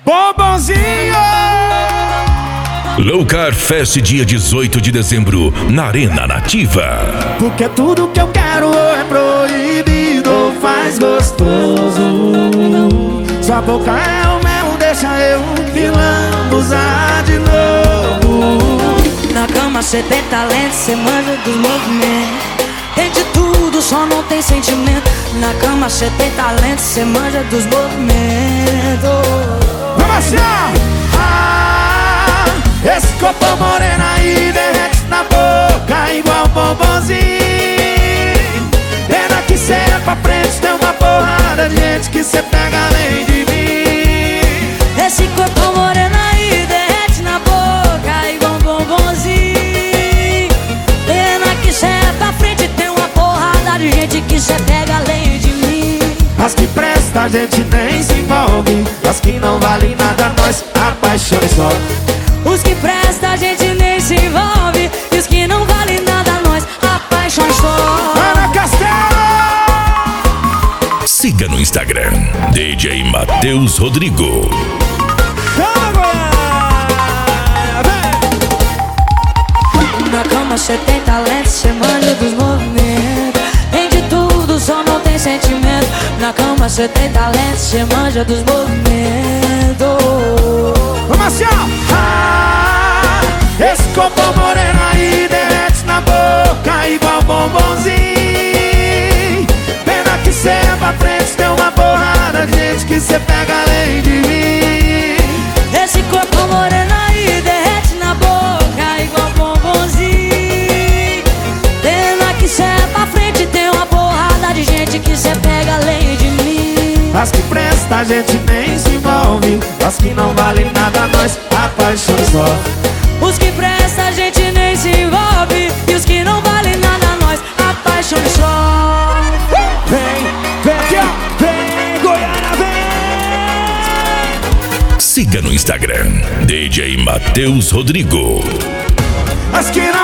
Bombonzinho! Loucar Fest, dia 18 de dezembro, na Arena Nativa. Porque tudo que eu quero é proibido ou faz gostoso. Sua boca é o mel, deixa eu me lambuzar de novo. Na cama cê tem talento, cê manja dos movimentos. Tem de tudo, só não tem sentimento. Na cama cê tem talento, cê manja dos movimentos. Vamos achar! Esse corpo moreno aí derrete na boca igual bombonzinho. Pena que cê é pra frente, tem uma porrada de gente que cê pega além de mim. Esse corpo moreno aí derrete na boca igual bombonzinho. Pena que cê é pra frente, tem uma porrada de gente que cê pega além de mim. As que presta a gente nem se envolve, as que não valem nada nós apaixonamos só. Os que presta a gente nem se envolve, e os que não valem nada nós apaixonamos só. Ana Castelo! Siga no Instagram, DJ Matheus Rodrigo. Na cama cê tem talento, cê manja dos movimentos. Tem de tudo, só não tem sentimento. Na cama cê tem talento, cê manja dos movimentos. Vamos assim, ó! Esse corpo moreno aí derrete na boca igual bombonzinho. Pena que cê é pra frente, tem uma porrada de gente que cê pega além de mim. Esse corpo moreno aí derrete na boca igual bombonzinho. Pena que cê é pra frente, tem uma porrada de gente que cê pega além de mim. As que presta a gente nem se envolve, as que não valem nada nós apaixonamos só. Os que presta a gente nem se envolve, e os que não valem nada nós apaixonamos só. Vem aqui, ó, vem Goiânia, vem. Siga no Instagram, DJ Matheus Rodrigo. As que não